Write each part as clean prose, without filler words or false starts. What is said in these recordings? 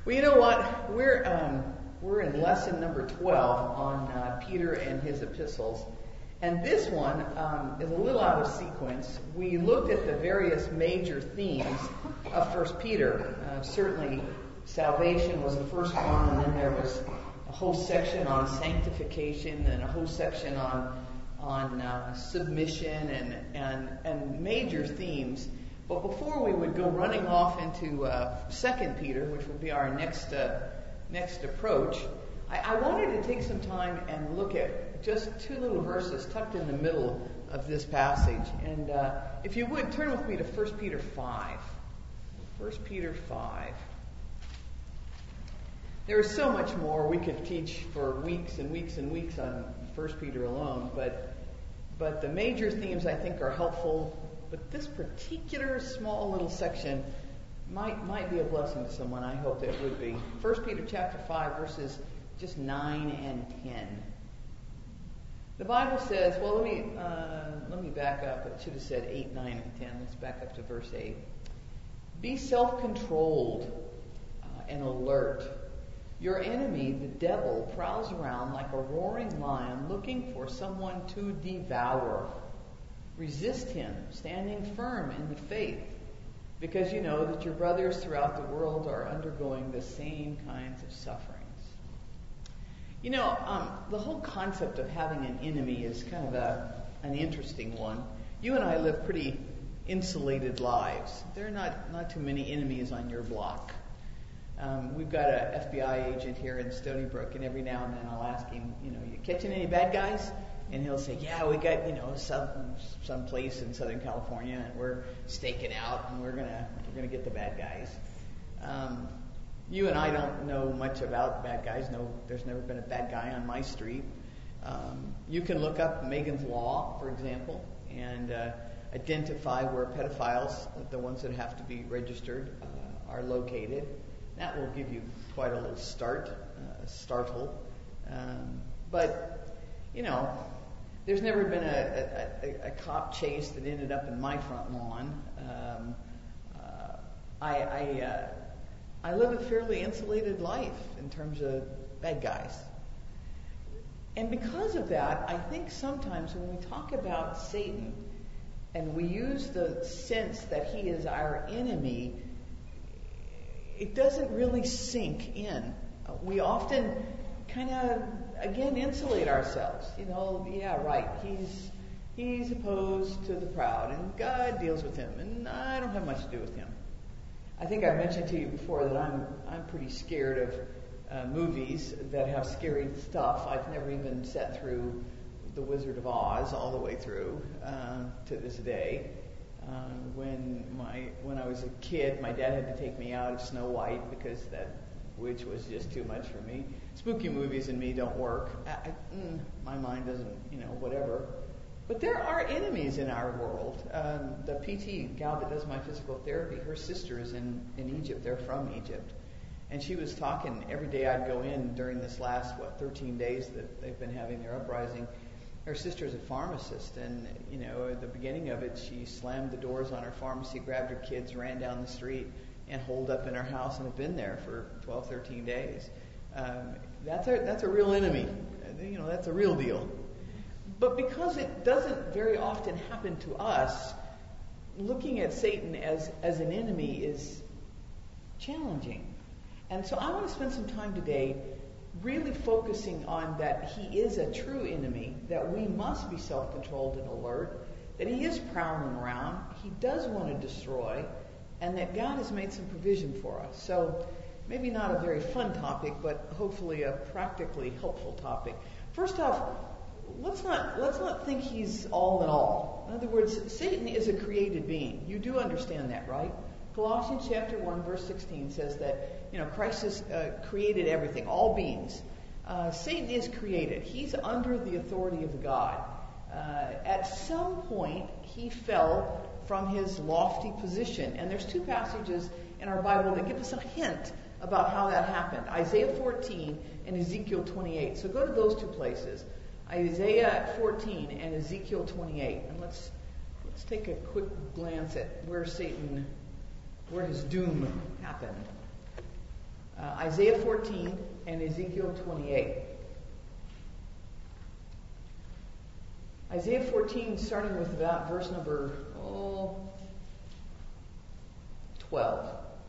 Well, you know what? We're in lesson number 12 on Peter and his epistles, and this one is a little out of sequence. We looked at the various major themes of 1 Peter. Certainly, salvation was the first one, and then there was a whole section on sanctification and a whole section on submission and major themes. But before we would go running off into 2 Peter, which would be our next approach, I wanted to take some time and look at just two little verses tucked in the middle of this passage. And if you would, turn with me to 1 Peter 5. 1 Peter 5. There is so much more we could teach for weeks and weeks and weeks on 1 Peter alone, but the major themes I think are helpful. But this particular small little section might be a blessing to someone. I hope that it would be. 1 Peter chapter 5, verses just 9 and 10. The Bible says, well, let me back up. It should have said 8, 9, and 10. Let's back up to verse 8. Be self-controlled and alert. Your enemy, the devil, prowls around like a roaring lion looking for someone to devour. Resist him, standing firm in the faith, because you know that your brothers throughout the world are undergoing the same kinds of sufferings. You know, the whole concept of having an enemy is kind of an interesting one. You and I live pretty insulated lives. There are not too many enemies on your block. We've got an FBI agent here in Stony Brook, and every now and then I'll ask him, you catching any bad guys? And he'll say, yeah, we got, some place in Southern California, and we're staking out, and we're gonna get the bad guys. You and I don't know much about bad guys. No, there's never been a bad guy on my street. You can look up Megan's Law, for example, and identify where pedophiles, the ones that have to be registered, are located. That will give you quite a little startle. But there's never been a cop chase that ended up in my front lawn. I live a fairly insulated life in terms of bad guys. And because of that, I think sometimes when we talk about Satan and we use the sense that he is our enemy, it doesn't really sink in. We often kind of, again, insulate ourselves. Yeah, right, he's opposed to the proud, and God deals with him, and I don't have much to do with him. I think I mentioned to you before that I'm pretty scared of movies that have scary stuff. I've never even sat through The Wizard of Oz all the way through to this day. When I was a kid, my dad had to take me out of Snow White because that witch was just too much for me. Spooky movies and me don't work. My mind doesn't, whatever. But there are enemies in our world. The PT gal that does my physical therapy, her sister is in Egypt. They're from Egypt. And she was talking every day I'd go in during this last, 13 days that they've been having their uprising. Her sister's a pharmacist, and, at the beginning of it, she slammed the doors on her pharmacy, grabbed her kids, ran down the street, and holed up in her house and have been there for 12, 13 days. That's a real enemy. That's a real deal. But because it doesn't very often happen to us, looking at Satan as an enemy is challenging. And so I want to spend some time today really focusing on that he is a true enemy, that we must be self-controlled and alert, that he is prowling around, he does want to destroy, and that God has made some provision for us. So maybe not a very fun topic, but hopefully a practically helpful topic. First off, let's not think he's all in all. In other words, Satan is a created being. You do understand that, right? Colossians chapter 1, verse 16 says that, Christ has created everything, all beings. Satan is created. He's under the authority of God. At some point, he fell from his lofty position. And there's two passages in our Bible that give us a hint about how that happened. Isaiah 14 and Ezekiel 28. So go to those two places. Isaiah 14 and Ezekiel 28. And let's take a quick glance at where his doom happened. Isaiah 14 and Ezekiel 28. Isaiah 14, starting with about verse number 12.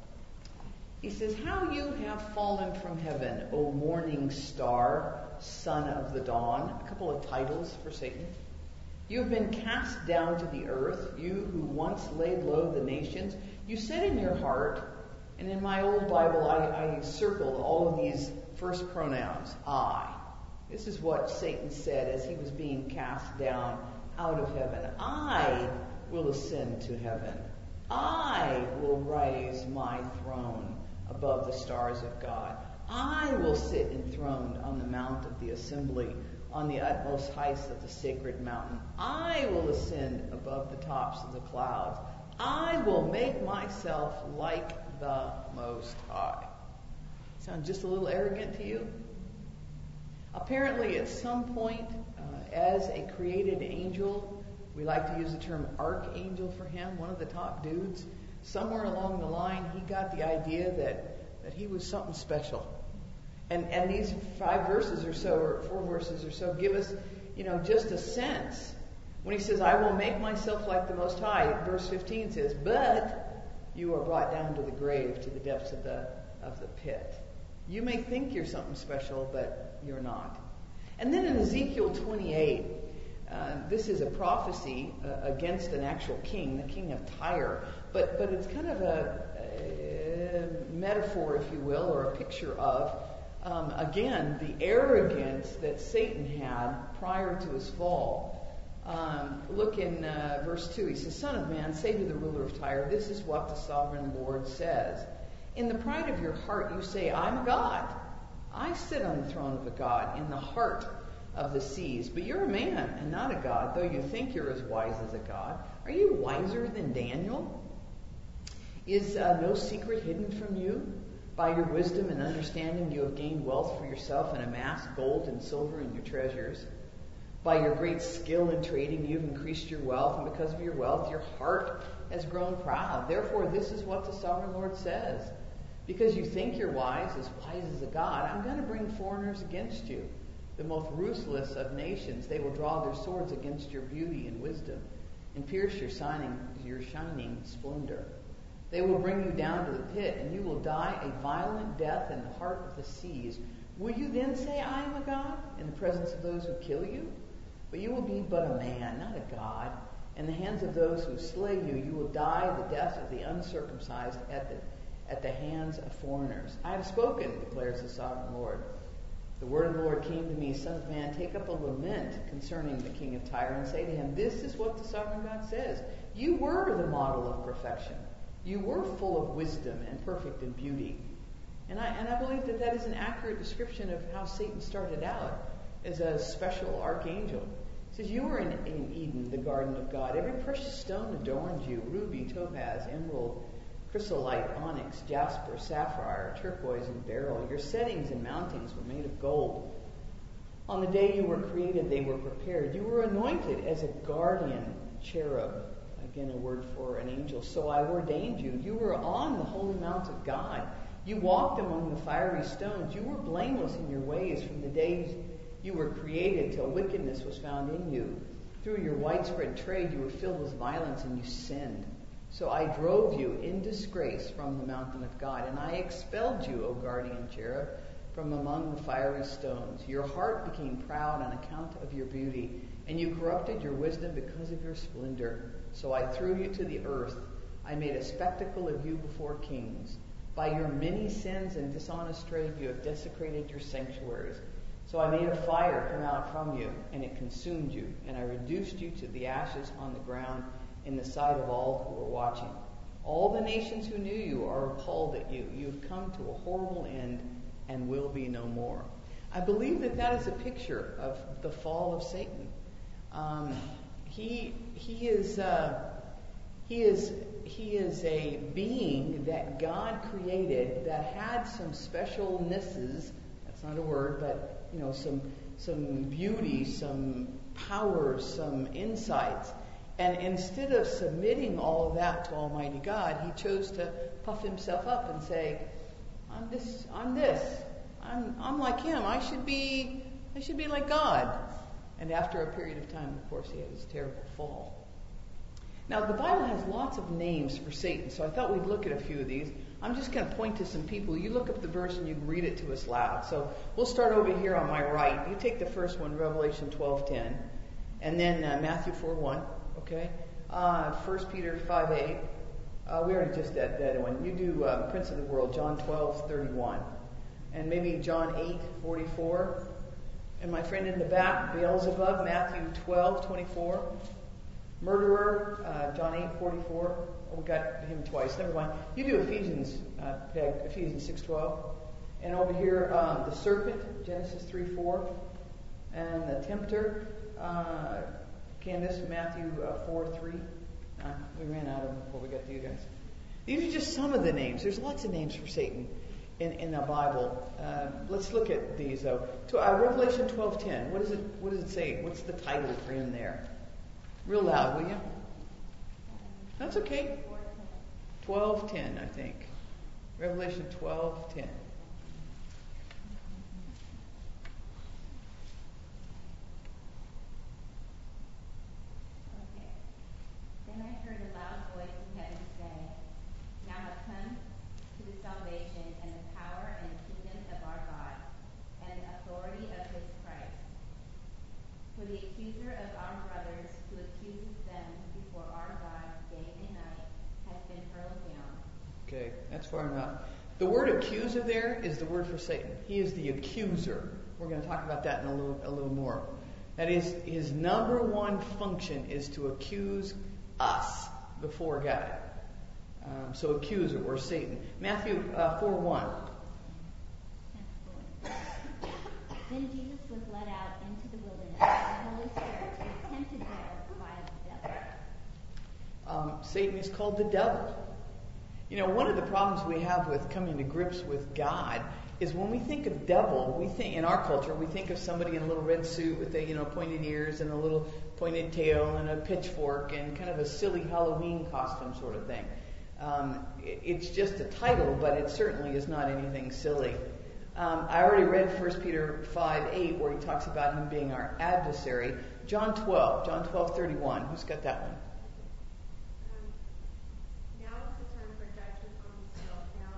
He says, "How you have fallen from heaven, O morning star, son of the dawn." A couple of titles for Satan. "You have been cast down to the earth, you who once laid low the nations. You said in your heart," and in my old Bible I circled all of these first pronouns, I. This is what Satan said as he was being cast down out of heaven. "I will ascend to heaven. I will raise my throne above the stars of God. I will sit enthroned on the mount of the assembly, on the utmost heights of the sacred mountain. I will ascend above the tops of the clouds. I will make myself like the Most High." Sound just a little arrogant to you? Apparently, at some point, as a created angel, we like to use the term archangel for him, one of the top dudes, somewhere along the line, he got the idea that he was something special. And these 5 verses or so, or 4 verses or so, give us, just a sense. When he says, "I will make myself like the Most High," verse 15 says, "But you are brought down to the grave, to the depths of the pit." You may think you're something special, but you're not. And then in Ezekiel 28, this is a prophecy against an actual king, the king of Tyre. But it's kind of a metaphor, if you will, or a picture of, again, the arrogance that Satan had prior to his fall. Look in verse 2. He says, "Son of man, say to the ruler of Tyre, this is what the sovereign Lord says. In the pride of your heart you say, I'm a god. I sit on the throne of a god in the heart of the seas. But you're a man and not a god, though you think you're as wise as a god. Are you wiser than Daniel? Is no secret hidden from you? By your wisdom and understanding you have gained wealth for yourself and amassed gold and silver in your treasures. By your great skill in trading you've increased your wealth, and because of your wealth your heart has grown proud. Therefore this is what the sovereign Lord says. Because you think you're wise as a god, I'm going to bring foreigners against you, the most ruthless of nations. They will draw their swords against your beauty and wisdom and pierce your shining splendor. They will bring you down to the pit, and you will die a violent death in the heart of the seas. Will you then say, I am a god, in the presence of those who kill you? But you will be but a man, not a god. In the hands of those who slay you, you will die the death of the uncircumcised at the hands of foreigners. I have spoken, declares the sovereign Lord. The word of the Lord came to me, Son of man, take up a lament concerning the king of Tyre, and say to him, this is what the sovereign God says. You were the model of perfection. You were full of wisdom and perfect in beauty. And I believe that is an accurate description of how Satan started out as a special archangel. It says, you were in Eden, the garden of God. Every precious stone adorned you, ruby, topaz, emerald, chrysolite, onyx, jasper, sapphire, turquoise, and beryl. Your settings and mountings were made of gold. On the day you were created, they were prepared. You were anointed as a guardian cherub. Again, a word for an angel. So I ordained you. You were on the holy mount of God. You walked among the fiery stones. You were blameless in your ways from the days you were created till wickedness was found in you. Through your widespread trade, you were filled with violence and you sinned. So I drove you in disgrace from the mountain of God, and I expelled you, O guardian cherub, from among the fiery stones. Your heart became proud on account of your beauty, and you corrupted your wisdom because of your splendor. So I threw you to the earth. I made a spectacle of you before kings. By your many sins and dishonest trade, you have desecrated your sanctuaries. So I made a fire come out from you, and it consumed you, and I reduced you to the ashes on the ground in the sight of all who were watching. All the nations who knew you are appalled at you. You have come to a horrible end and will be no more. I believe that is a picture of the fall of Satan. He is a being that God created that had some specialnesses. That's not a word, but some beauty, some power, some insights. And instead of submitting all of that to Almighty God, he chose to puff himself up and say, I'm this. I'm like him. I should be like God. And after a period of time, of course, he had his terrible fall. Now, the Bible has lots of names for Satan, so I thought we'd look at a few of these. I'm just going to point to some people. You look up the verse and you can read it to us loud. So we'll start over here on my right. You take the first one, Revelation 12:10, and then Matthew 4:1. Okay, 1 Peter 5:8. We already just did that one. You do Prince of the World, John 12:31, and maybe John 8:44. And my friend in the back, Beelzebub, Matthew 12:24. Murderer, John 8:44. Oh, we got him twice. Never mind. You do Ephesians, Peg, Ephesians 6:12. And over here, the serpent, Genesis 3:4. And the tempter, Candace, Matthew 4:3. We ran out of them before we got to you guys. These are just some of the names. There's lots of names for Satan in the Bible. Let's look at these though. Revelation 12:10. What does it say? What's the title for him there? Real loud, will you? That's okay. 12:10, I think. Revelation 12:10. Okay. Then I heard a loud voice in heaven say, "Now have come to the salvation and the power and the kingdom of our God, and the authority of his Christ. For the accuser of our brothers, who accuses them before our God day and night, has been hurled down." Okay, that's far enough. The word accuser there is the word for Satan. He is the accuser. We're going to talk about that in a little more. That is, his number one function is to accuse us before God. So accuser, or Satan. Matthew 4:1. Then Jesus was led out into the wilderness, the Holy Spirit was tempted there by the devil. Satan is called the devil. You know, one of the problems we have with coming to grips with God is when we think of devil, we think in our culture, we think of somebody in a little red suit with pointed ears and a little pointed tail and a pitchfork and kind of a silly Halloween costume sort of thing. It's just a title, but it certainly is not anything silly. I already read 1 Peter 5:8, where he talks about him being our adversary. John 12:31. Who's got that one? Now is the time for judgment on this world. Now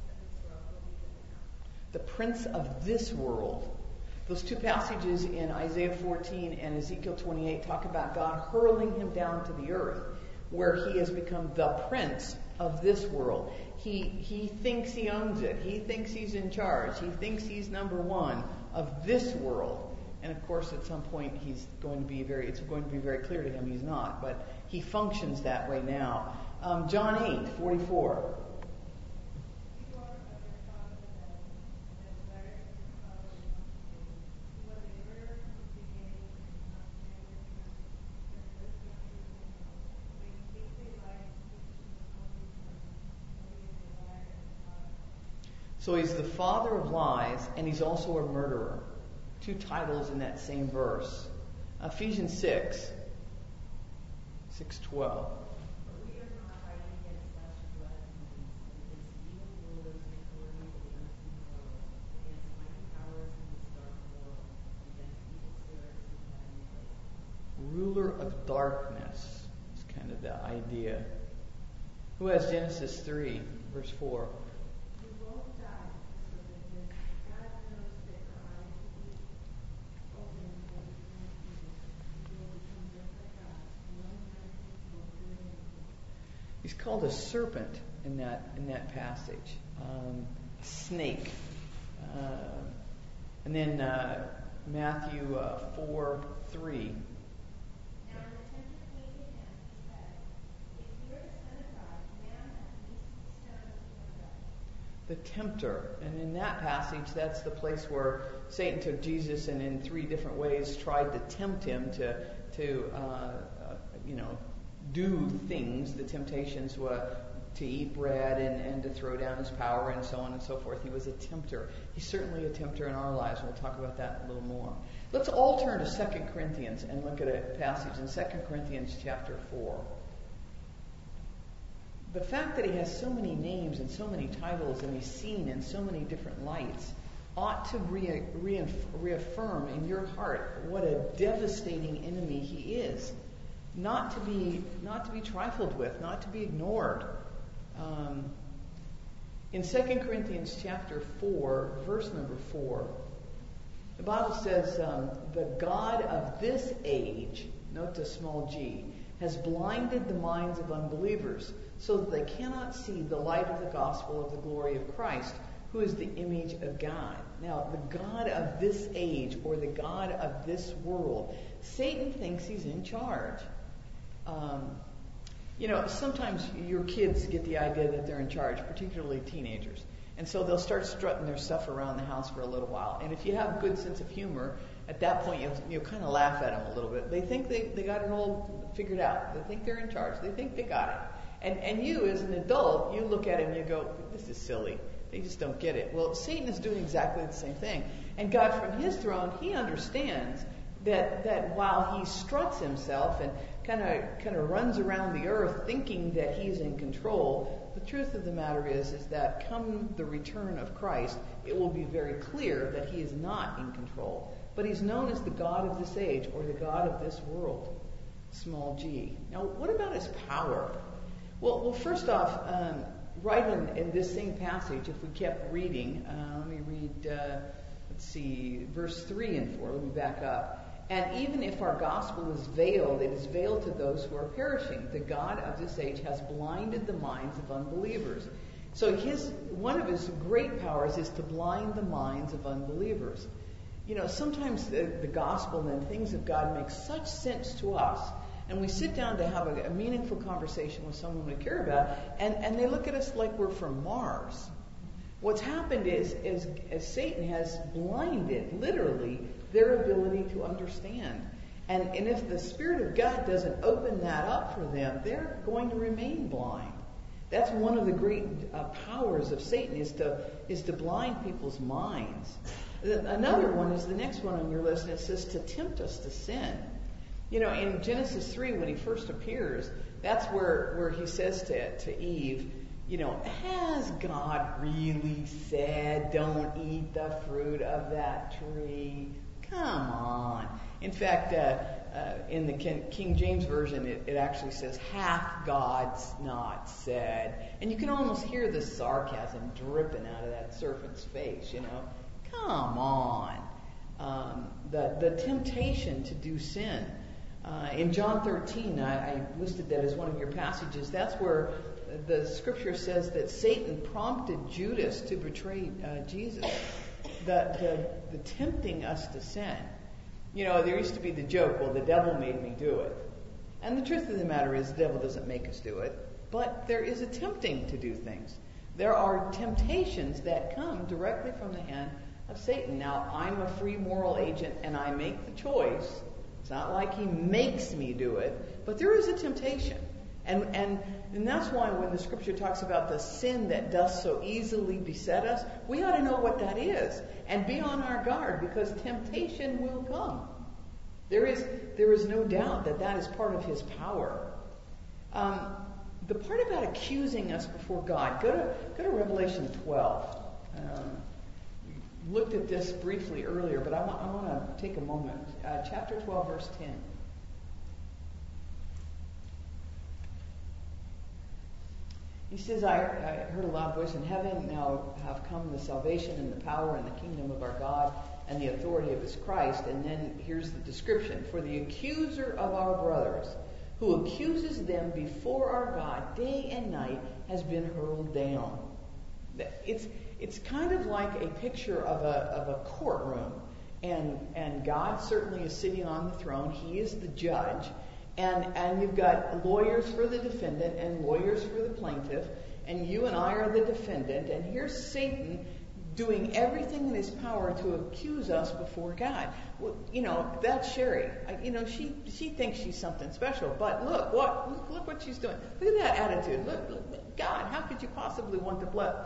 the prince of this world will be given up. The prince of this world. Those two passages in Isaiah 14 and Ezekiel 28 talk about God hurling him down to the earth, where he has become the prince of this world. He thinks he owns it. He thinks he's in charge. He thinks he's number one of this world. And of course, at some point, it's going to be very clear to him he's not. But he functions that way now. John 8:44. So he's the father of lies, and he's also a murderer. Two titles in that same verse. Ephesians 6:12. Ruler of darkness is kind of the idea. Who has Genesis 3, verse 4? He's called a serpent in that passage, snake, and then Matthew 4:3. Now the tempter came to him and said, "If you are the Son of God, command that these stones become bread." The tempter, and in that passage, that's the place where Satan took Jesus and in three different ways tried to tempt him to do things. The temptations were to eat bread and to throw down his power and so on and so forth. He was a tempter. He's certainly a tempter in our lives. We'll talk about that a little more. Let's all turn to 2 Corinthians and look at a passage in 2 Corinthians chapter 4. the fact that he has so many names and so many titles and he's seen in so many different lights ought to reaffirm in your heart what a devastating enemy he is. Not to be trifled with, not to be ignored. In 2 Corinthians chapter 4, verse number 4, the Bible says, the God of this age, note the small g, has blinded the minds of unbelievers so that they cannot see the light of the gospel of the glory of Christ, who is the image of God. Now, the God of this age, or the God of this world, Satan thinks he's in charge. Sometimes your kids get the idea that they're in charge, particularly teenagers. And so they'll start strutting their stuff around the house for a little while. And if you have a good sense of humor, at that point you'll kind of laugh at them a little bit. They think they got it all figured out. They think they're in charge. They think they got it. And you, as an adult, you look at it and you go, this is silly. They just don't get it. Well, Satan is doing exactly the same thing. And God, from his throne, he understands that while he struts himself and kind of runs around the earth thinking that he's in control, the truth of the matter is that come the return of Christ, it will be very clear that he is not in control. But he's known as the God of this age, or the God of this world, small g. Now, what about his power? Well, first off, right in this same passage, if we kept reading, let me read, verse 3 and 4. Let me back up. And even if our gospel is veiled, it is veiled to those who are perishing. The God of this age has blinded the minds of unbelievers. So one of his great powers is to blind the minds of unbelievers. Sometimes the gospel and things of God make such sense to us, and we sit down to have a meaningful conversation with someone we care about, and they look at us like we're from Mars. What's happened is as Satan has blinded, literally, their ability to understand. And if the Spirit of God doesn't open that up for them, they're going to remain blind. That's one of the great powers of Satan, is to blind people's minds. Another one is the next one on your list, and it says to tempt us to sin. In Genesis 3, when he first appears, that's where he says to Eve, has God really said don't eat the fruit of that tree? Come on. In fact, in the King James Version, it actually says, hath God not said? And you can almost hear the sarcasm dripping out of that serpent's face, Come on. The temptation to do sin. In John 13, I listed that as one of your passages. That's where the scripture says that Satan prompted Judas to betray Jesus. The tempting us to sin. There used to be the joke, well, the devil made me do it. And the truth of the matter is, the devil doesn't make us do it. But there is a tempting to do things. There are temptations that come directly from the hand of Satan. Now, I'm a free moral agent, and I make the choice. It's not like he makes me do it, but there is a temptation. And that's why when the scripture talks about the sin that does so easily beset us, we ought to know what that is and be on our guard, because temptation will come. There is no doubt that is part of his power. The part about accusing us before God, go to Revelation 12. Looked at this briefly earlier, but I want to take a moment. Chapter 12, verse 10. He says, I heard a loud voice in heaven, now have come the salvation and the power and the kingdom of our God and the authority of his Christ. And then here's the description. For the accuser of our brothers, who accuses them before our God day and night, has been hurled down. It's kind of like a picture of a courtroom. And God certainly is sitting on the throne. He is the judge. And you've got lawyers for the defendant and lawyers for the plaintiff, and you and I are the defendant, and here's Satan doing everything in his power to accuse us before God. Well, that's Sherry. She thinks she's something special, but look what she's doing. Look at that attitude. Look, God, how could you possibly want the blood?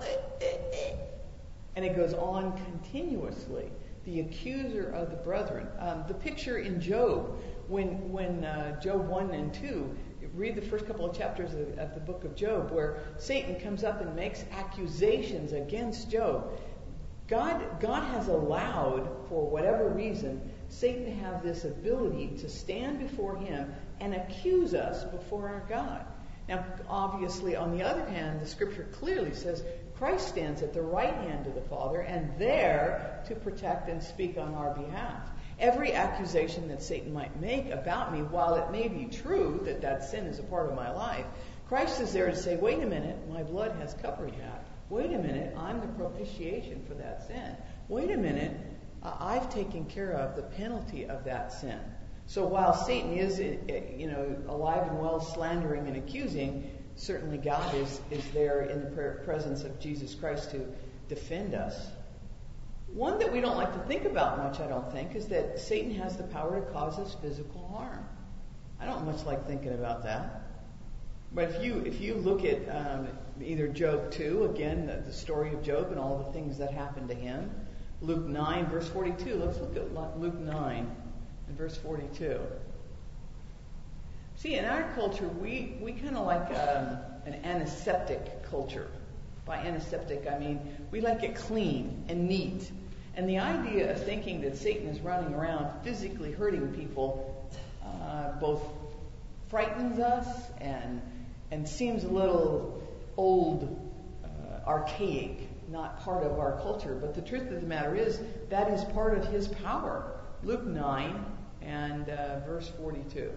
And it goes on continuously. The accuser of the brethren. The picture in Job, when Job 1 and 2 read the first couple of chapters of the book of Job, where Satan comes up and makes accusations against Job. God has allowed, for whatever reason, Satan to have this ability to stand before him and accuse us before our God. Now, obviously, on the other hand, the Scripture clearly says Christ stands at the right hand of the Father and there to protect and speak on our behalf. Every accusation that Satan might make about me, while it may be true that sin is a part of my life, Christ is there to say, wait a minute, my blood has covered that. Wait a minute, I'm the propitiation for that sin. Wait a minute, I've taken care of the penalty of that sin. So while Satan is, alive and well, slandering and accusing, certainly God is there in the presence of Jesus Christ to defend us. One that we don't like to think about much, I don't think, is that Satan has the power to cause us physical harm. I don't much like thinking about that. But if you look at either Job 2, again, the story of Job and all the things that happened to him, Luke 9, verse 42. Let's look at Luke 9 and verse 42. See, in our culture, we kind of like an antiseptic culture. By antiseptic, I mean we like it clean and neat. And the idea of thinking that Satan is running around physically hurting people both frightens us and seems a little old, archaic, not part of our culture. But the truth of the matter is that is part of his power. Luke 9 and verse 42.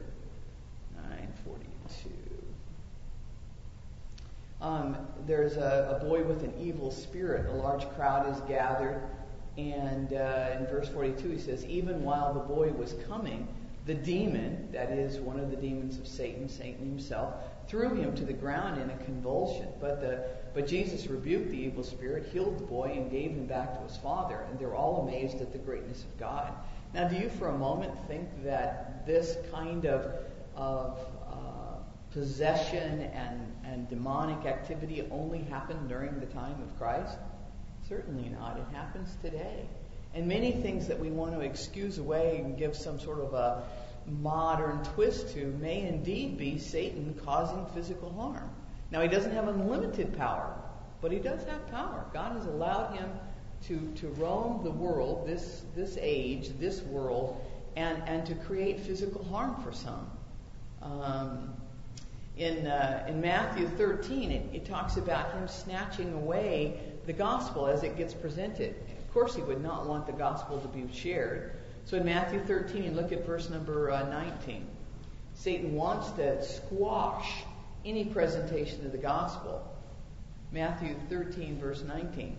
9:42. There's a boy with an evil spirit. A large crowd is gathered. And in verse 42 he says, even while the boy was coming, the demon, that is one of the demons of Satan himself, threw him to the ground in a convulsion. But Jesus rebuked the evil spirit, healed the boy, and gave him back to his father. And they're all amazed at the greatness of God. Now, do you for a moment think that this kind of possession and demonic activity only happened during the time of Christ? Certainly not. It happens today. And many things that we want to excuse away and give some sort of a modern twist to may indeed be Satan causing physical harm. Now, he doesn't have unlimited power, but he does have power. God has allowed him to roam the world, this age, this world, and to create physical harm for some. In Matthew 13, it talks about him snatching away the gospel as it gets presented. Of course, he would not want the gospel to be shared. So in Matthew 13, look at verse number 19. Satan wants to squash any presentation of the gospel. Matthew 13, verse 19.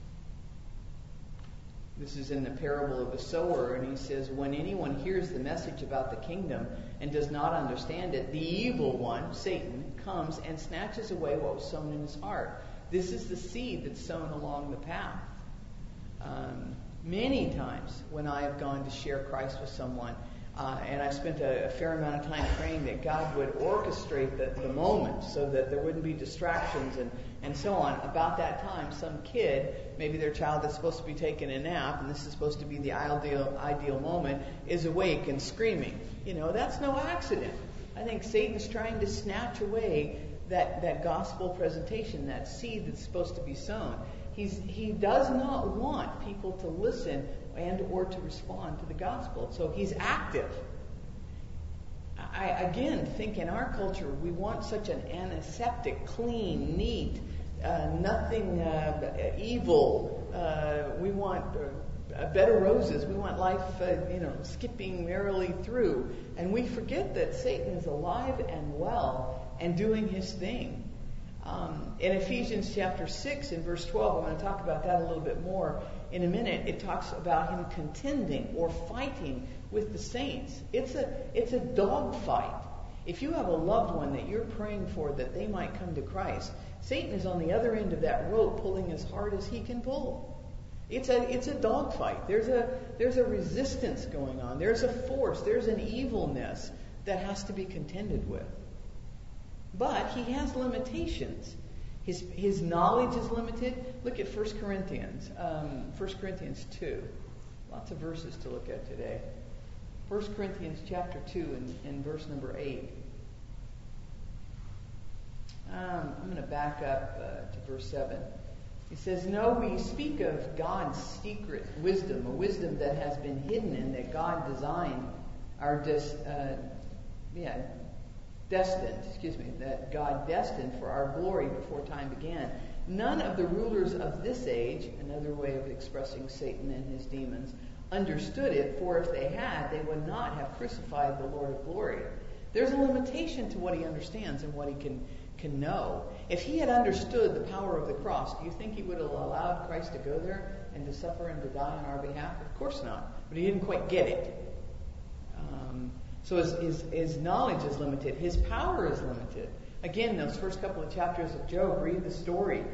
This is in the parable of the sower, and he says, when anyone hears the message about the kingdom and does not understand it, the evil one, Satan, comes and snatches away what was sown in his heart. This is the seed that's sown along the path. Many times when I have gone to share Christ with someone, and I've spent a fair amount of time praying that God would orchestrate the moment so that there wouldn't be distractions and so on. About that time, some kid, maybe their child that's supposed to be taking a nap, and this is supposed to be the ideal moment, is awake and screaming. That's no accident. I think Satan's trying to snatch away that gospel presentation, that seed that's supposed to be sown. He does not want people to listen and or to respond to the gospel. So he's active. I again think in our culture we want such an antiseptic, clean, neat, nothing evil. We want better roses. We want life, skipping merrily through. And we forget that Satan is alive and well and doing his thing. In Ephesians chapter 6 and verse 12, I'm going to talk about that a little bit more in a minute. It talks about him contending or fighting with the saints. It's a dog fight. If you have a loved one that you're praying for that they might come to Christ, Satan is on the other end of that rope pulling as hard as he can pull. It's a dog fight. There's a resistance going on. There's a force. There's an evilness that has to be contended with. But he has limitations. His knowledge is limited. Look at 1 Corinthians 2. Lots of verses to look at today. 1 Corinthians chapter 2 and verse number 8. I'm going to back up to verse 7. He says, "No, we speak of God's secret wisdom, a wisdom that has been hidden and that God designed that God destined for our glory before time began. None of the rulers of this age," another way of expressing Satan and his demons, "understood it, for if they had, they would not have crucified the Lord of glory." There's a limitation to what he understands and what he can know. If he had understood the power of the cross, do you think he would have allowed Christ to go there and to suffer and to die on our behalf? Of course not. But he didn't quite get it. So his knowledge is limited. His power is limited. Again, those first couple of chapters of Job, read the story.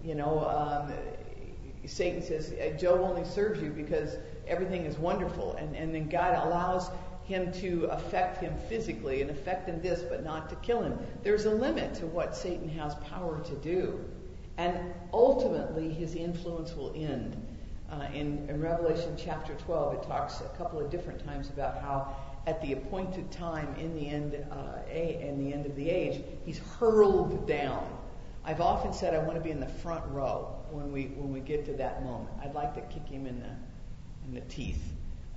Satan says, Job only serves you because everything is wonderful. And then God allows him to affect him physically and affect him this, but not to kill him. There's a limit to what Satan has power to do. And ultimately, his influence will end. In Revelation chapter 12, it talks a couple of different times about how at the appointed time in the end of the age, he's hurled down. I've often said I want to be in the front row when we get to that moment. I'd like to kick him in the teeth.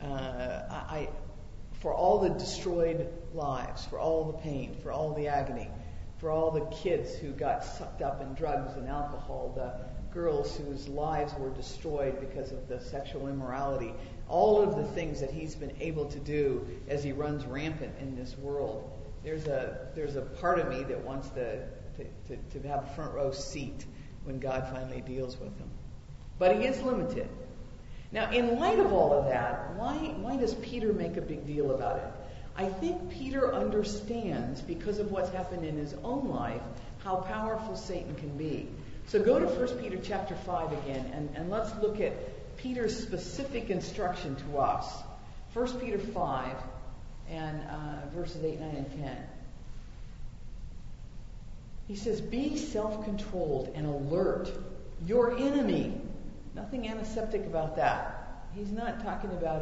For all the destroyed lives, for all the pain, for all the agony, for all the kids who got sucked up in drugs and alcohol, the girls whose lives were destroyed because of the sexual immorality, all of the things that he's been able to do as he runs rampant in this world. There's a part of me that wants to have a front row seat when God finally deals with him. But he is limited. Now, in light of all of that, why does Peter make a big deal about it? I think Peter understands, because of what's happened in his own life, how powerful Satan can be. So go to 1 Peter chapter 5 again, and let's look at Peter's specific instruction to us. 1 Peter 5 and verses 8, 9, and 10. He says, "Be self-controlled and alert. Your enemy," nothing antiseptic about that. He's not talking about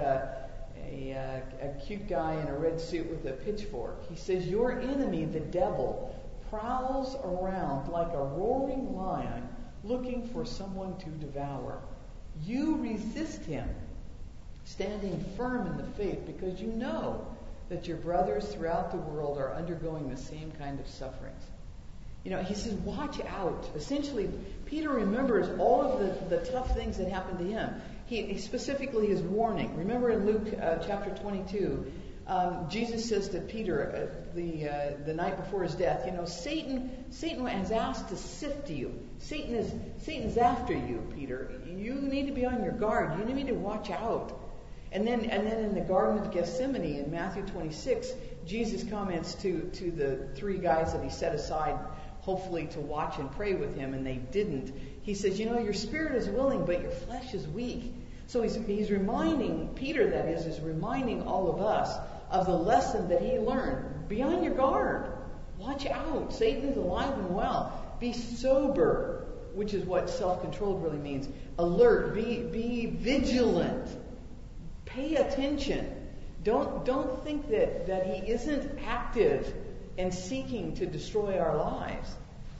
a cute guy in a red suit with a pitchfork. He says, "Your enemy, the devil, prowls around like a roaring lion looking for someone to devour. You resist him, standing firm in the faith, because you know that your brothers throughout the world are undergoing the same kind of sufferings." He says, watch out. Essentially, Peter remembers all of the tough things that happened to him. He specifically his warning. Remember in Luke chapter 22, Jesus says to Peter the night before his death, Satan has asked to sift you. Satan's after you, Peter. You need to be on your guard. You need to watch out. And then in the Garden of Gethsemane in Matthew 26, Jesus comments to the three guys that he set aside, hopefully to watch and pray with him, and they didn't. He says, your spirit is willing, but your flesh is weak. So he's reminding, Peter that is reminding all of us of the lesson that he learned. Be on your guard. Watch out. Satan is alive and well. Be sober, which is what self-controlled really means. Alert. Be vigilant. Pay attention. Don't think that he isn't active and seeking to destroy our lives.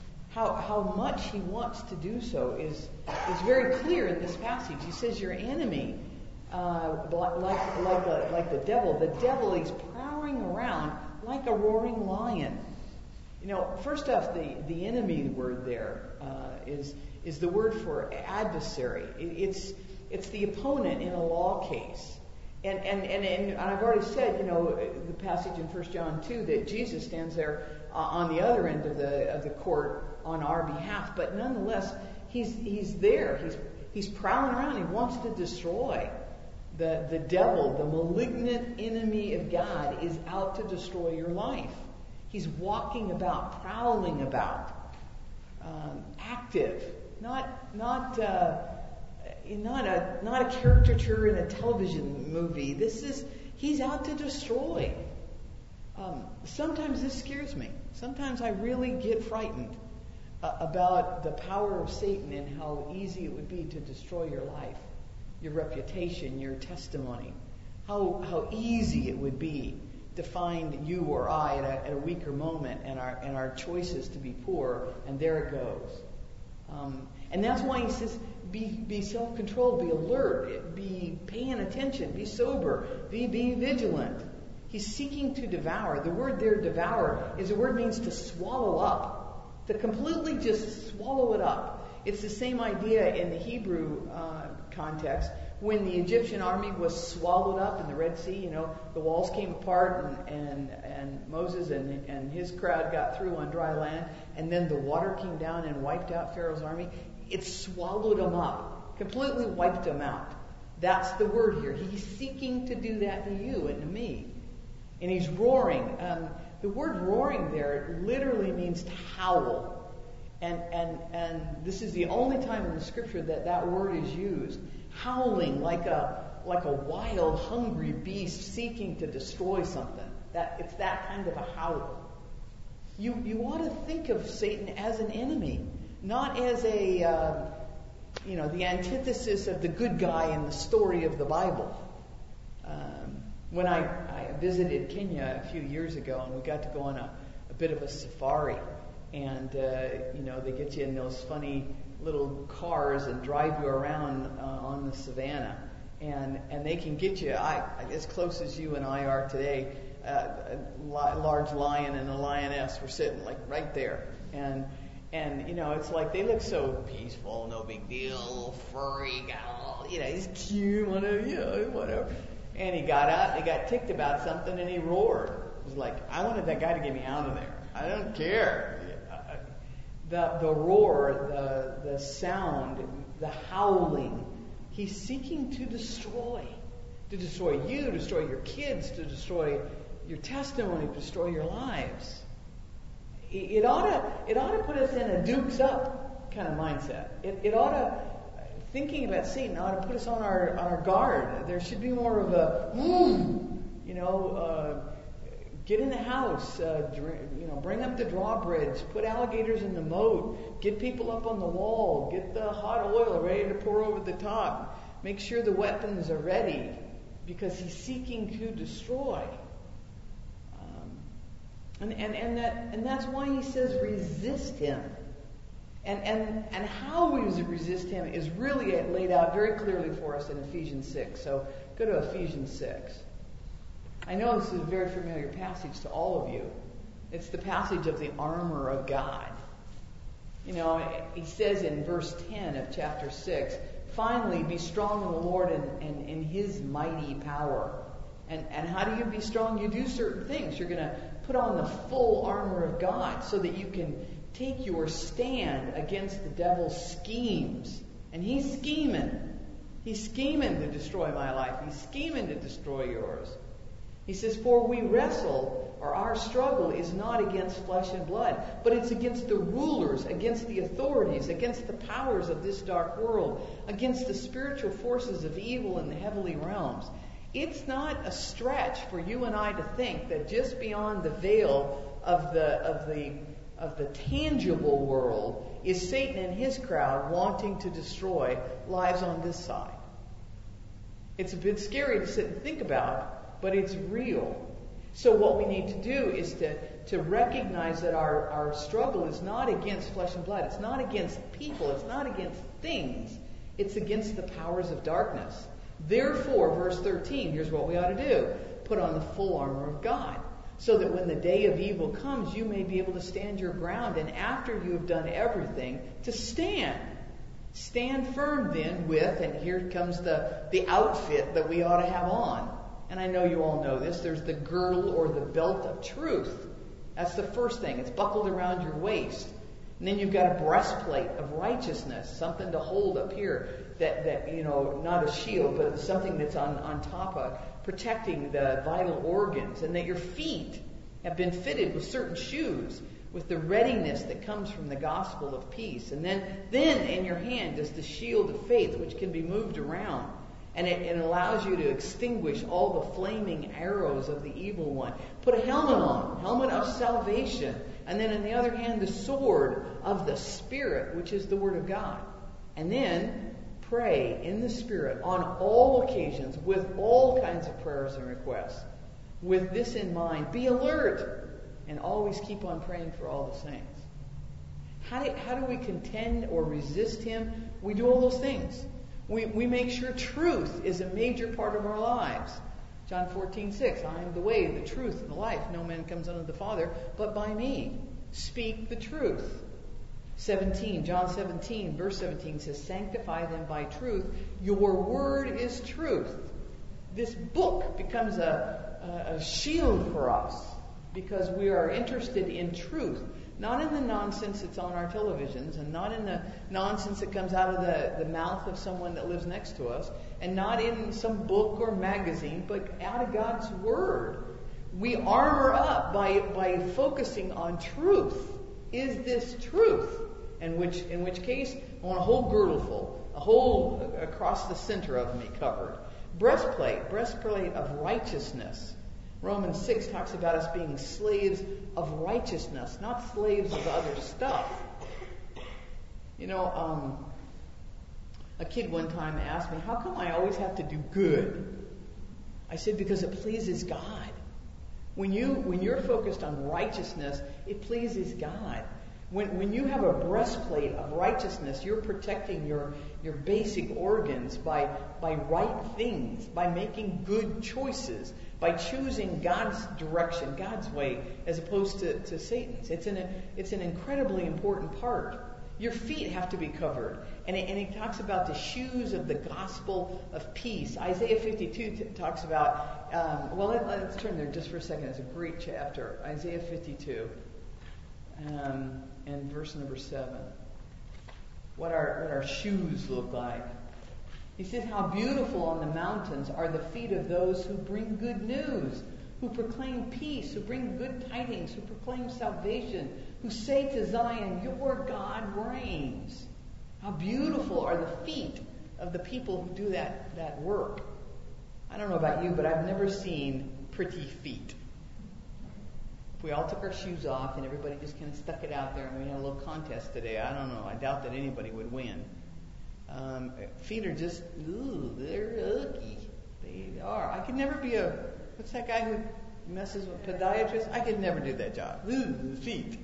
How much he wants to do so is very clear in this passage. He says your enemy, like the devil. The devil is prowling around like a roaring lion. First off, the enemy word there is the word for adversary. It's the opponent in a law case. And I've already said, the passage in 1 John 2 that Jesus stands there on the other end of the court on our behalf. But nonetheless, he's there. He's prowling around. He wants to destroy. The devil, the malignant enemy of God, is out to destroy your life. He's walking about, prowling about, active, not a caricature in a television movie. He's out to destroy. Sometimes this scares me. Sometimes I really get frightened about the power of Satan and how easy it would be to destroy your life, your reputation, your testimony. How easy it would be defined you or I at a weaker moment, and our choices to be poor, and there it goes. And that's why he says, be self-controlled, be alert, be paying attention, be sober, be vigilant. He's seeking to devour. The word there, devour, is a word means to swallow up, to completely just swallow it up. It's the same idea in the Hebrew context. When the Egyptian army was swallowed up in the Red Sea, the walls came apart and Moses and his crowd got through on dry land, and then the water came down and wiped out Pharaoh's army. It swallowed them up, completely wiped them out. That's the word here. He's seeking to do that to you and to me. And he's roaring. The word roaring there literally means to howl. And this is the only time in the scripture that word is used. Howling like a wild, hungry beast seeking to destroy something. It's that kind of a howl. You ought to think of Satan as an enemy, not as the antithesis of the good guy in the story of the Bible. When I visited Kenya a few years ago, and we got to go on a bit of a safari, and they get you in those funny little cars and drive you around on the savannah, and they can get you as close as you and I are today. A large lion and a lioness were sitting like right there, and it's like they look so peaceful, no big deal, furry guy, he's cute, whatever. And he got up, he got ticked about something, and he roared. It was like, I wanted that guy to get me out of there. I don't care. The roar, the sound, the howling, he's seeking to destroy you, to destroy your kids, to destroy your testimony, to destroy your lives. It ought to put us in a dukes up kind of mindset. It ought to, thinking about Satan ought to put us on our guard. There should be more of a, get in the house, bring up the drawbridge, put alligators in the moat, get people up on the wall, get the hot oil ready to pour over the top, make sure the weapons are ready, because he's seeking to destroy. And that's why he says resist him. And how we resist him is really laid out very clearly for us in Ephesians 6. So go to Ephesians 6. I know this is a very familiar passage to all of you. It's the passage of the armor of God. He says in verse 10 of chapter 6, finally be strong in the Lord and in his mighty power. And how do you be strong? You do certain things. You're going to put on the full armor of God so that you can take your stand against the devil's schemes. And he's scheming. He's scheming to destroy my life. He's scheming to destroy yours. He says, for we wrestle, or our struggle is not against flesh and blood, but it's against the rulers, against the authorities, against the powers of this dark world, against the spiritual forces of evil in the heavenly realms. It's not a stretch for you and I to think that just beyond the veil of the tangible world is Satan and his crowd wanting to destroy lives on this side. It's a bit scary to sit and think about, but it's real. So what we need to do is to recognize that our struggle is not against flesh and blood. It's not against people. It's not against things. It's against the powers of darkness. Therefore, verse 13, here's what we ought to do. Put on the full armor of God, so that when the day of evil comes, you may be able to stand your ground, and after you have done everything, to stand. Stand firm then with, and here comes the outfit that we ought to have on. And I know you all know this. There's the girdle or the belt of truth. That's the first thing. It's buckled around your waist. And then you've got a breastplate of righteousness, something to hold up here that not a shield, but something that's on top of protecting the vital organs, and that your feet have been fitted with certain shoes with the readiness that comes from the gospel of peace. And then in your hand is the shield of faith, which can be moved around. And it allows you to extinguish all the flaming arrows of the evil one. Put a helmet of salvation. And then on the other hand, the sword of the Spirit, which is the Word of God. And then pray in the Spirit on all occasions with all kinds of prayers and requests. With this in mind, be alert and always keep on praying for all the saints. How do we contend or resist him? We do all those things. We make sure truth is a major part of our lives. John 14:6, I am the way, the truth, and the life. No man comes unto the Father but by me. Speak the truth. 17, John 17, verse 17 says, sanctify them by truth. Your word is truth. This book becomes a shield for us because we are interested in truth. Not in the nonsense that's on our televisions, and not in the nonsense that comes out of the mouth of someone that lives next to us, and not in some book or magazine, but out of God's Word. We armor up by focusing on truth. Is this truth? In which case, I want a whole girdle full, a whole across the center of me covered. Breastplate of righteousness. Romans 6 talks about us being slaves of righteousness, not slaves of other stuff. You know, a kid one time asked me, how come I always have to do good? I said, because it pleases God. When you're focused on righteousness, it pleases God. When you have a breastplate of righteousness, you're protecting your basic organs by right things, by making good choices, by choosing God's direction, God's way, as opposed to Satan's. It's an incredibly important part. Your feet have to be covered. And it talks about the shoes of the gospel of peace. Isaiah 52 talks about, let's turn there just for a second. It's a great chapter. Isaiah 52 and verse number 7. What our shoes look like. He says, how beautiful on the mountains are the feet of those who bring good news, who proclaim peace, who bring good tidings, who proclaim salvation, who say to Zion, your God reigns. How beautiful are the feet of the people who do that work. I don't know about you, but I've never seen pretty feet. If we all took our shoes off and everybody just kind of stuck it out there and we had a little contest today, I don't know. I doubt that anybody would win. Feet are just, they're icky. They are. I could never be what's that guy who messes with podiatrists? I could never do that job. Feet.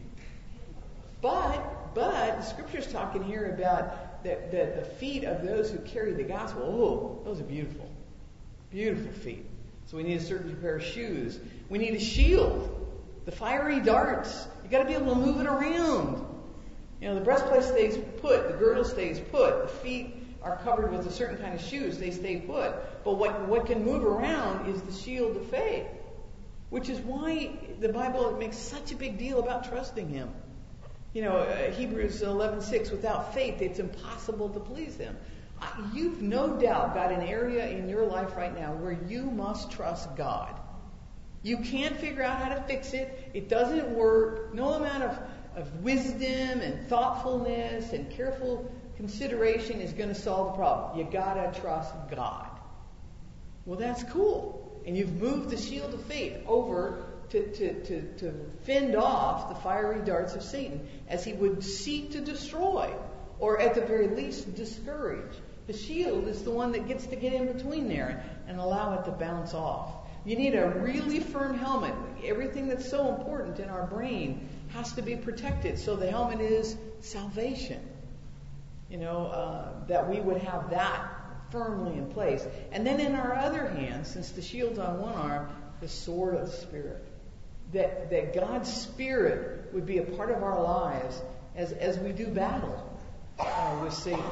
But the scripture's talking here about the feet of those who carry the gospel. Oh, those are beautiful. Beautiful feet. So we need a certain pair of shoes. We need a shield. The fiery darts. You got to be able to move it around. You know, the breastplate stays put, the girdle stays put, the feet are covered with a certain kind of shoes, they stay put. But what can move around is the shield of faith, which is why the Bible makes such a big deal about trusting Him. You know, Hebrews 11:6, without faith it's impossible to please Him. You've no doubt got an area in your life right now where you must trust God. You can't figure out how to fix it. It doesn't work. No amount of wisdom and thoughtfulness and careful consideration is going to solve the problem. You gotta trust God. Well, that's cool. And you've moved the shield of faith over to fend off the fiery darts of Satan as he would seek to destroy, or at the very least discourage. The shield is the one that gets to get in between there and allow it to bounce off. You need a really firm helmet. Everything that's so important in our brain has to be protected. So the helmet is salvation. You know, that we would have that firmly in place. And then in our other hand, since the shield's on one arm, the sword of the Spirit. That God's Spirit would be a part of our lives as we do battle with Satan.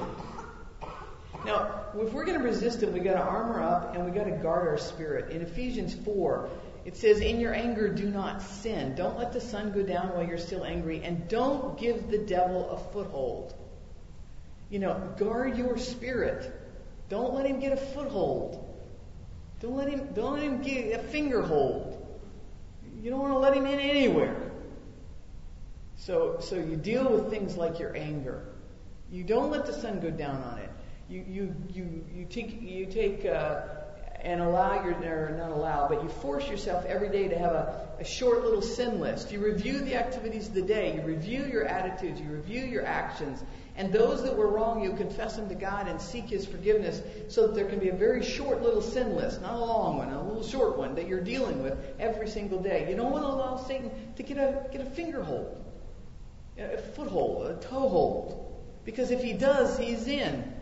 Now, if we're going to resist him, we've got to armor up and we've got to guard our spirit. In Ephesians 4, it says, in your anger, do not sin. Don't let the sun go down while you're still angry. And don't give the devil a foothold. You know, guard your spirit. Don't let him get a foothold. Don't let him get a finger hold. You don't want to let him in anywhere. So you deal with things like your anger. You don't let the sun go down on it. You take and you force yourself every day to have a short little sin list. You review the activities of the day. You review your attitudes. You review your actions. And those that were wrong, you confess them to God and seek His forgiveness so that there can be a very short little sin list, not a long one, a little short one that you're dealing with every single day. You don't want to allow Satan to get a finger hold, a foothold, a toehold. Because if he does, he's in.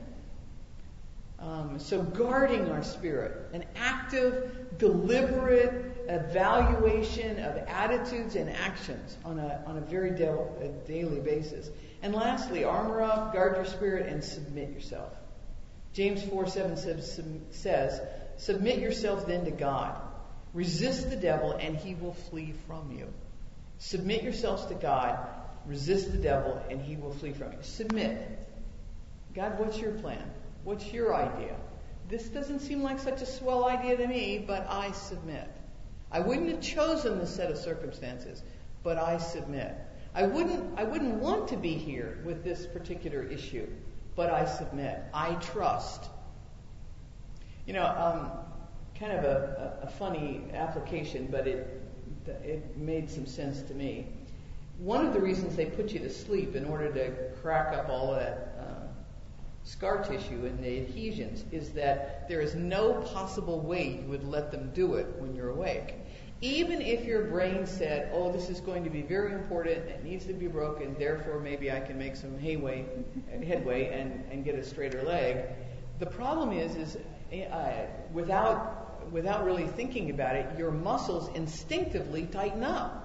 So guarding our spirit, an active, deliberate evaluation of attitudes and actions on a very daily basis. And lastly, armor up, guard your spirit, and submit yourself. James 4:7 says, submit yourself then to God. Resist the devil, and he will flee from you. Submit yourselves to God. Resist the devil, and he will flee from you. Submit. God, what's your plan? What's your idea? This doesn't seem like such a swell idea to me, but I submit. I wouldn't have chosen this set of circumstances, but I submit. I wouldn't want to be here with this particular issue, but I submit. I trust. You know, kind of a funny application, but it made some sense to me. One of the reasons they put you to sleep in order to crack up all of that scar tissue and the adhesions is that there is no possible way you would let them do it when you're awake. Even if your brain said, oh, this is going to be very important, it needs to be broken, therefore maybe I can make some headway and get a straighter leg. The problem is without really thinking about it, your muscles instinctively tighten up.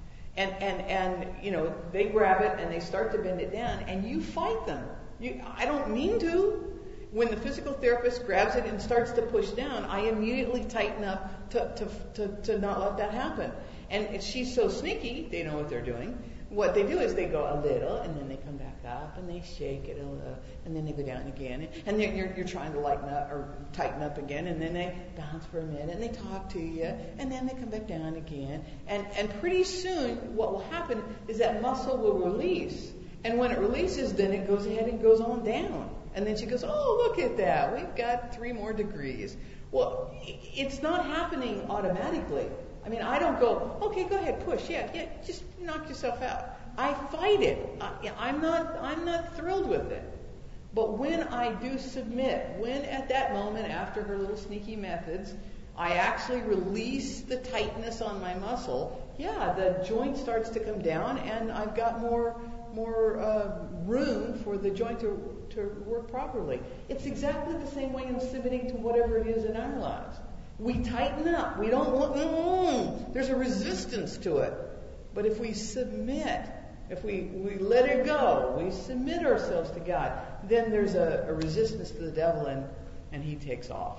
And you know, they grab it and they start to bend it down, and you fight them. I don't mean to. When the physical therapist grabs it and starts to push down, I immediately tighten up to not let that happen. And she's so sneaky, they know what they're doing. What they do is they go a little, and then they come back up, and they shake it a little, and then they go down again. And then you're trying to lighten up or tighten up again, and then they bounce for a minute, and they talk to you, and then they come back down again. And pretty soon, what will happen is that muscle will release. And when it releases, then it goes ahead and goes on down. And then she goes, oh, look at that. We've got 3 more degrees. Well, it's not happening automatically. I mean, I don't go, okay, go ahead, push. Yeah, just knock yourself out. I fight it. I'm not thrilled with it. But when I do submit, when at that moment, after her little sneaky methods, I actually release the tightness on my muscle, the joint starts to come down, and I've got more room for the joint to work properly. It's exactly the same way in submitting to whatever it is in our lives. We tighten up. We don't want, there's a resistance to it. But if we submit, if we let it go, we submit ourselves to God, then there's a resistance to the devil, and he takes off.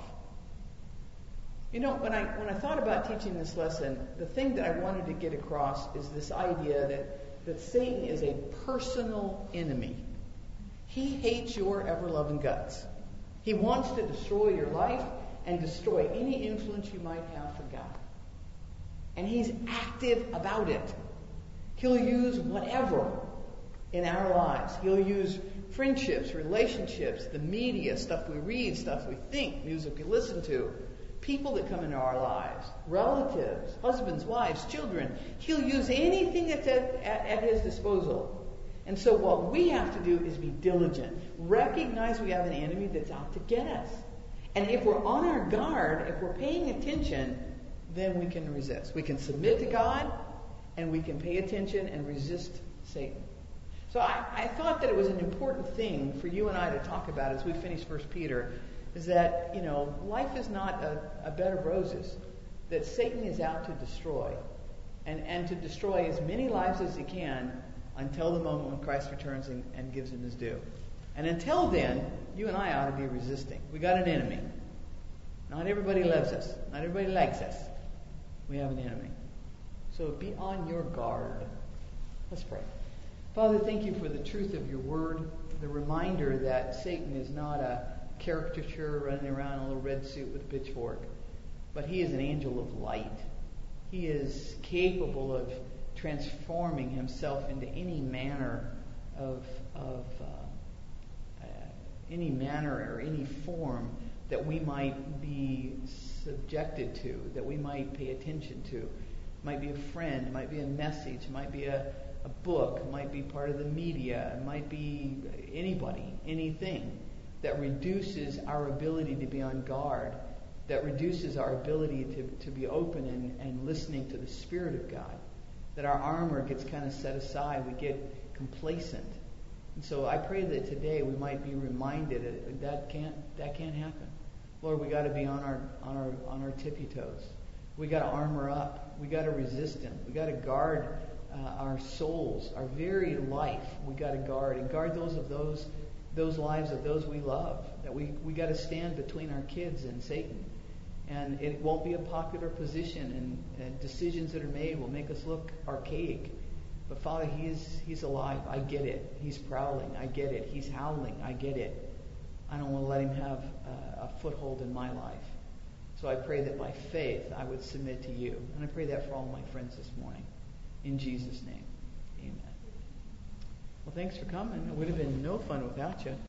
You know, when I thought about teaching this lesson, the thing that I wanted to get across is this idea that Satan is a personal enemy. He hates your ever-loving guts. He wants to destroy your life and destroy any influence you might have for God. And he's active about it. He'll use whatever in our lives. He'll use friendships, relationships, the media, stuff we read, stuff we think, music we listen to, people that come into our lives, relatives, husbands, wives, children. He'll use anything that's at his disposal. And so what we have to do is be diligent. Recognize we have an enemy that's out to get us. And if we're on our guard, if we're paying attention, then we can resist. We can submit to God, and we can pay attention and resist Satan. So I thought that it was an important thing for you and I to talk about as we finish 1 Peter, is that, you know, life is not a bed of roses, that Satan is out to destroy, and to destroy as many lives as he can until the moment when Christ returns and gives him his due. And until then, you and I ought to be resisting. We got an enemy. Not everybody loves us. Not everybody likes us. We have an enemy. So be on your guard. Let's pray. Father, thank you for the truth of your word, the reminder that Satan is not a caricature running around in a little red suit with a pitchfork, but he is an angel of light. He is capable of transforming himself into any manner of any manner or any form that we might be subjected to, that we might pay attention to. It might be a friend, it might be a message, it might be a a book, it might be part of the media, it might be anybody, anything that reduces our ability to be on guard, that reduces our ability to be open and listening to the Spirit of God, that our armor gets kind of set aside, we get complacent. And so I pray that today we might be reminded that can't happen. Lord, we got to be on our tippy toes. We got to armor up. We got to resist him. We got to guard our souls, our very life. We got to guard and guard those lives of those we love. That we got to stand between our kids and Satan. And it won't be a popular position, and decisions that are made will make us look archaic. But Father, He's alive. I get it. He's prowling. I get it. He's howling. I get it. I don't want to let him have a foothold in my life. So I pray that by faith I would submit to you. And I pray that for all my friends this morning. In Jesus' name, amen. Well, thanks for coming. It would have been no fun without you.